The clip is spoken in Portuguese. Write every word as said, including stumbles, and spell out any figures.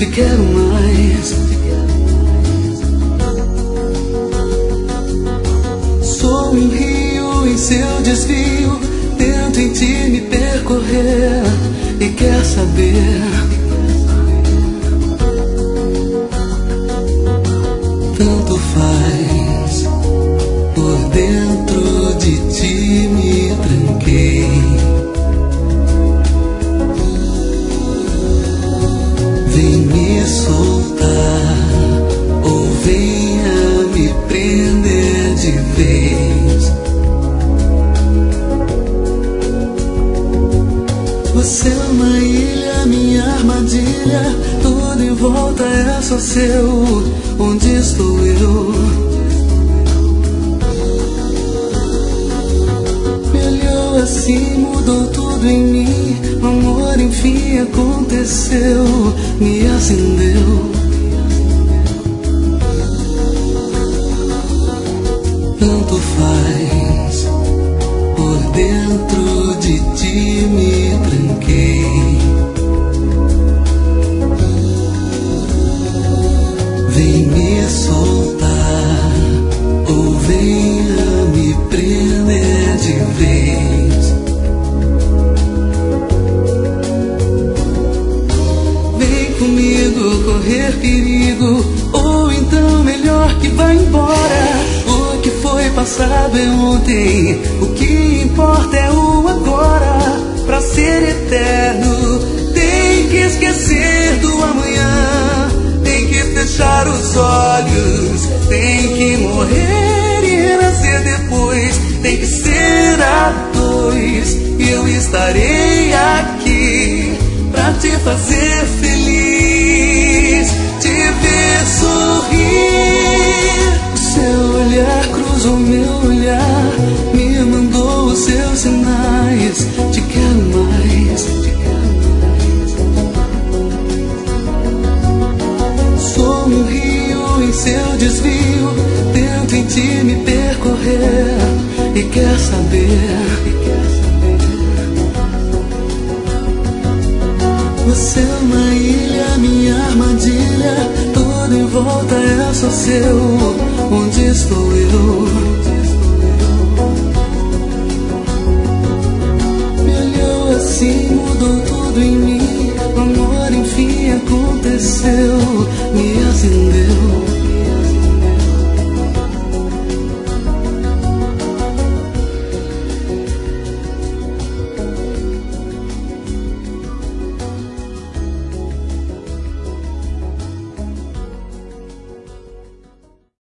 te quero mais. Sou um rio em seu desvio, tento em ti me percorrer. E quer saber, tanto faz, por dentro de ti me tranquei. Vem me soltar, ou venha me prender de vez. Você é uma ilha, minha armadilha, tudo em volta é só seu. Onde estou eu? Me olhou assim, mudou tudo em mim. O amor enfim aconteceu, me acendeu. Tanto faz, por dentro de ti me tranquei. Vem me soltar, ou venha me prender de vez. Vem comigo correr perigo, ou então melhor que vá embora. O que foi passado é ontem, o que importa é o agora. Pra ser eterno tem que esquecer do amanhã, tem que fechar os olhos, tem que morrer e nascer depois. Tem que ser a dois, e eu estarei aqui pra te fazer feliz, te ver sorrir. O seu olhar cruzou meu olhar, me mandou os seus sinais. Te quero mais, te quero mais. Sou um rio em seu desvio, tento em ti me percorrer. E quer saber, você é uma ilha, minha armadilha, tudo em volta é só seu. Onde estou eu? Me olhou assim, mudou tudo em mim. O amor enfim aconteceu, me